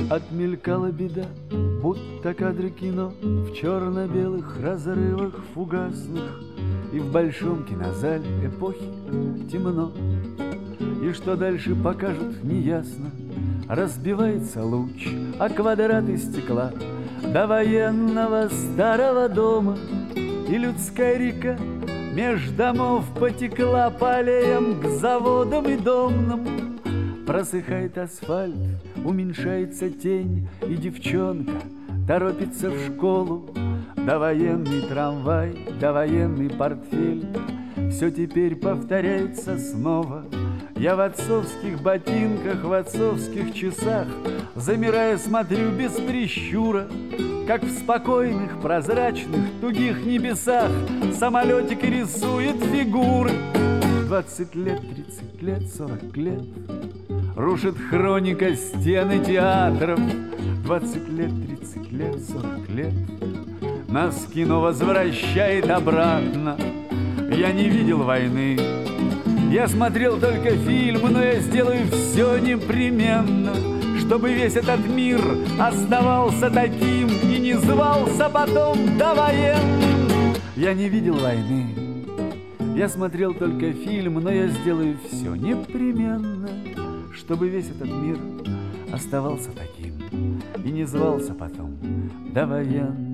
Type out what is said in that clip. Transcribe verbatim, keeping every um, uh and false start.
Отмелькала беда, будто кадры кино в черно-белых разрывах фугасных. И в большом кинозале эпохи темно, и что дальше покажут неясно. Разбивается луч о квадраты стекла до военного старого дома, и людская река меж домов потекла по аллеям к заводам и домам. Просыхает асфальт, уменьшается тень, и девчонка торопится в школу. Довоенный трамвай, довоенный портфель, все теперь повторяется снова. Я в отцовских ботинках, в отцовских часах, замирая, смотрю без прищура, как в спокойных, прозрачных, тугих небесах самолетик рисует фигуры. Двадцать лет, тридцать лет, сорок лет рушит хроника стены театров. Двадцать лет, тридцать лет, сорок лет нас кино возвращает обратно. Я не видел войны, я смотрел только фильмы, но я сделаю все непременно, чтобы весь этот мир оставался таким и не звался потом довоенным. Я не видел войны, я смотрел только фильмы, но я сделаю все непременно, чтобы весь этот мир оставался таким и не звался потом довоенным.